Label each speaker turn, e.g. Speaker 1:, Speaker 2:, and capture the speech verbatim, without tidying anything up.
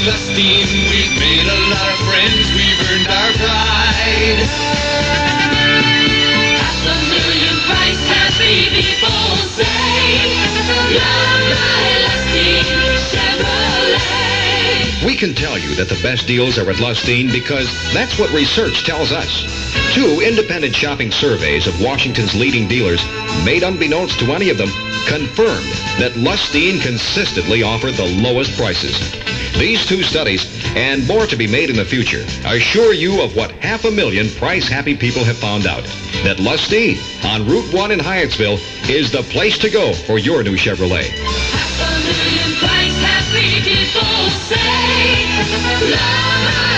Speaker 1: Lustine, we've made a lot of friends, we've earned our pride. Half a million price happy people say, love my Lustine Chevrolet.
Speaker 2: We can tell you that the best deals are at Lustine because that's what research tells us. Two independent shopping surveys of Washington's leading dealers, made unbeknownst to any of them, confirmed that Lustine consistently offered the lowest prices. These two studies, and more to be made in the future, assure you of what half a million price-happy people have found out, that Lustine on Route one in Hyattsville is the place to go for your new Chevrolet.
Speaker 1: Half a million price-happy people say, love